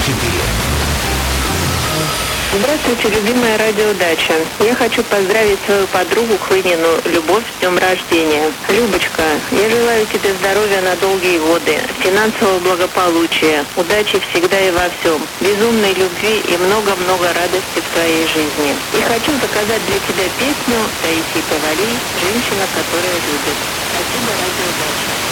Здравствуйте, любимая радиодача. Я хочу поздравить свою подругу Хвынину Любовь с днем рождения. Любочка, я желаю тебе здоровья на долгие годы, финансового благополучия, удачи всегда и во всем, безумной любви и много-много радости в твоей жизни. И хочу заказать для тебя песню Таисии Повалий «Женщина, которая любит». Спасибо, радиодача.